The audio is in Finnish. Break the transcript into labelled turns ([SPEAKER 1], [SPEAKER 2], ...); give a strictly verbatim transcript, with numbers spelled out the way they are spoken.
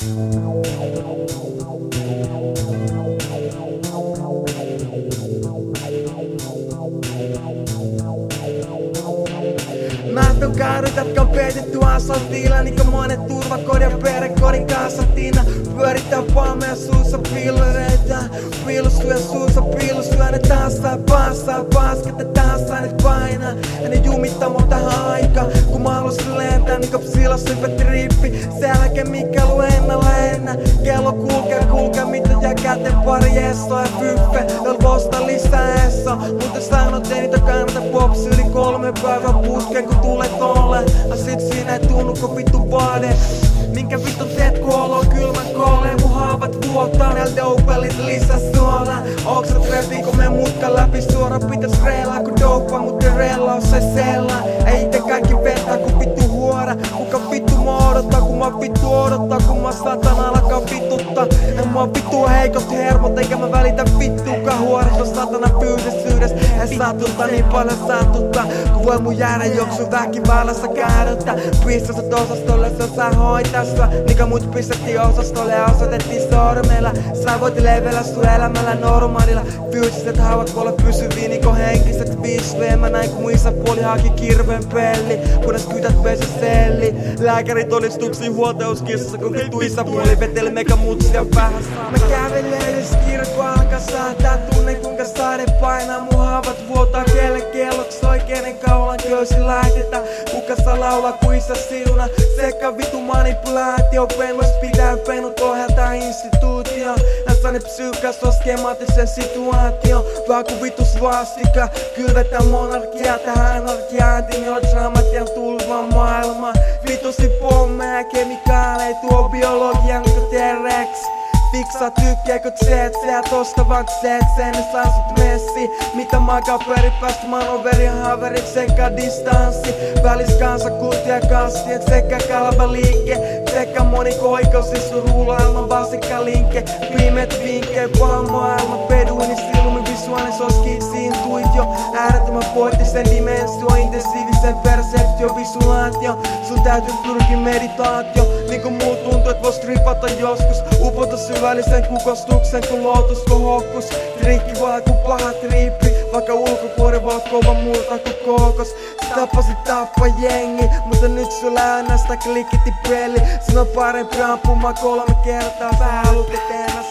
[SPEAKER 1] Mähtön kaadut, jotka on peitetty asfaltilla, niinkö monet turvakodin ja perhekodin kansatina. Pyörittää paameja suussa pillereitä, piilustuja suussa piilustuja. Ne tanssaa, passaa, pasket, ne tanssaa, ne painaa. Ja ne jumittaa mun tähän aikaan, kun mä halusin lentää niinkö psilos hyvä trippi. Selkä mikä luenna lennä, kello kulkee, kulkee mitä jää käteen pari essoa ja fyffe. Jolla vosta lisää esso, mutta sanot ei niitä kannata pops yli kolme päivää puskeen kun tulee tolle. Ja sit siinä ei tunnuko vittu vaade. Minkä vittu teet kun olo kylmän kooleen? Mun haavat vuotaa, näil dopelit lisää suolaa. Oksat repii kun me mutka läpi suora. Pitäis reilaa kun dopaa, mut ei reilaus ei sellaa. Ei ite kaikki vetää kun vittu huora. Kuka vittu mua odottaa kun mä vittu odottaa. Kun mä saatan alkaa vituttaa. Ja mua vittu heikot hermot eikä mä välitä vittuukaan huoresta. Satana fyysisyydes ei satutta niin paljon satuttaa. Kun voi mun jäädä joksu väkivallassa käydettä. Pistasot osastolle se saa hoitaa sua. Niinkä mut pistettiin osastolle ja osoitettiin sormella. Sä voit levellä sun elämällä normaalilla. Fyysiset haavat voi olla pysyviä niinku henkiset visveen. Mä näin kun mun isäpuoli haki kirveen pelli. Kunnes kytät pesi selli. Lääkärit todistuksiin huoltajuuskissassa kun vittu isäpuoli veteli meikä mutsia päähässä. Mä kävelen edes kirkko alkaa saattaa. Tunne kuinka sade painaa mun haavat vuotaa. Kelle kelloks soi kenen kaulan köysi laitetaan. Kuka saa laulaa ku isä siuna. Sekä vitu manipulaatio. Penvas pitää penut ohjata instituutio. Näissä ne psyykas on skemaattisen situaatio. Vaan ku vitus vastika. Kylvetään monarkia tähän anarkiaan. Antimilodramatian tulvan maailmaan. Vitusi pommeja kemikaaleja. Tuo biologian niinku T-Rex. Fiksaa tykkääkö tseet, sä tosta vaan tseet, sen ne saa sut messi. Mitä makaperi päästä manoverin haverit sekä distanssi. Välis kansakuntia ja kastien sekä kalva liike. Sekä moniko oikeus istu ruulailman vasikka linke. Pimeet vinkkejä, paha maailma, peduini silmi, visuaalinen soskiksi intuitio. Äärettömän poettisen dimensio, intensiivisen perseptio, visuaatio. Sun täytyy pyrkiä meditaatio, niinku muu tuntuu et vois tripata joskus. Upota syvällisen kukostuksen kun lootus kun hokkus. Trikki vaan kun paha trippi, vaikka ulkokuori voi kova murtaa kun kookos. Sä tapasit tappa jengi, mutta nyt sulla on näistä klikitti peli. Sun on parempi ampumaan kolme kertaa, sä haluut etemässä.